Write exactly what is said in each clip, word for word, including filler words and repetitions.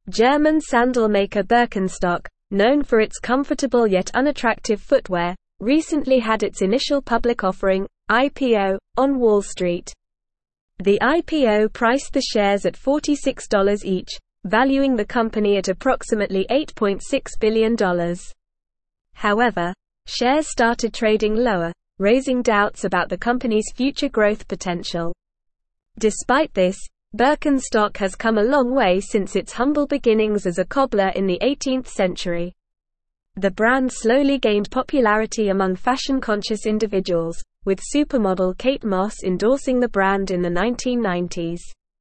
German sandal maker Birkenstock, known for its comfortable yet unattractive footwear, recently had its initial public offering, I P O, on Wall Street. The I P O priced the shares at forty-six dollars each, valuing the company at approximately eight point six billion dollars. However, shares started trading lower, raising doubts about the company's future growth potential. Despite this, Birkenstock has come a long way since its humble beginnings as a cobbler in the eighteenth century. The brand slowly gained popularity among fashion-conscious individuals, with supermodel Kate Moss endorsing the brand in the nineteen nineties.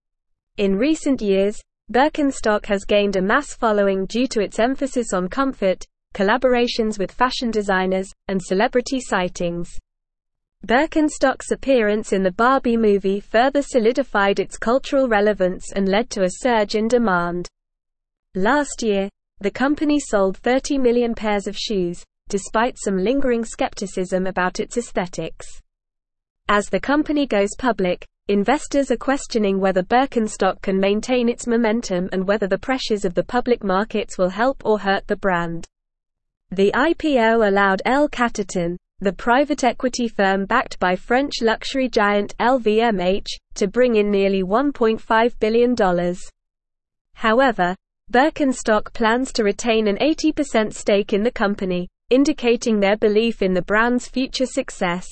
In recent years, Birkenstock has gained a mass following due to its emphasis on comfort, collaborations with fashion designers, and celebrity sightings. Birkenstock's appearance in the Barbie movie further solidified its cultural relevance and led to a surge in demand. Last year, the company sold thirty million pairs of shoes, despite some lingering skepticism about its aesthetics. As the company goes public, investors are questioning whether Birkenstock can maintain its momentum and whether the pressures of the public markets will help or hurt the brand. The I P O allowed L Catterton, the private equity firm backed by French luxury giant L V M H, to bring in nearly one point five billion dollars. However, Birkenstock plans to retain an eighty percent stake in the company, indicating their belief in the brand's future success.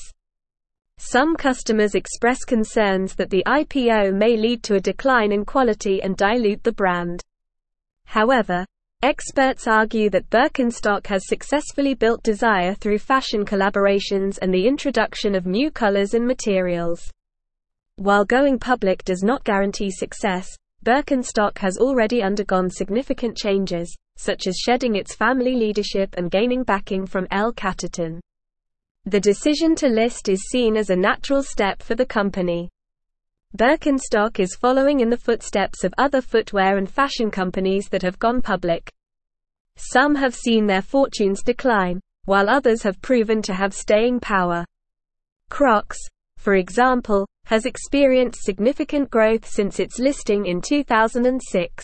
Some customers express concerns that the I P O may lead to a decline in quality and dilute the brand. However, experts argue that Birkenstock has successfully built desire through fashion collaborations and the introduction of new colors and materials. While going public does not guarantee success, Birkenstock has already undergone significant changes, such as shedding its family leadership and gaining backing from L Catterton. The decision to list is seen as a natural step for the company. Birkenstock is following in the footsteps of other footwear and fashion companies that have gone public. Some have seen their fortunes decline, while others have proven to have staying power. Crocs, for example, has experienced significant growth since its listing in two thousand six.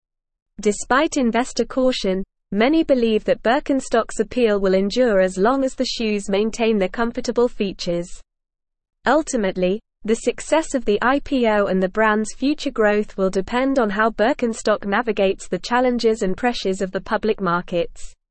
Despite investor caution, many believe that Birkenstock's appeal will endure as long as the shoes maintain their comfortable features. Ultimately, the success of the I P O and the brand's future growth will depend on how Birkenstock navigates the challenges and pressures of the public markets.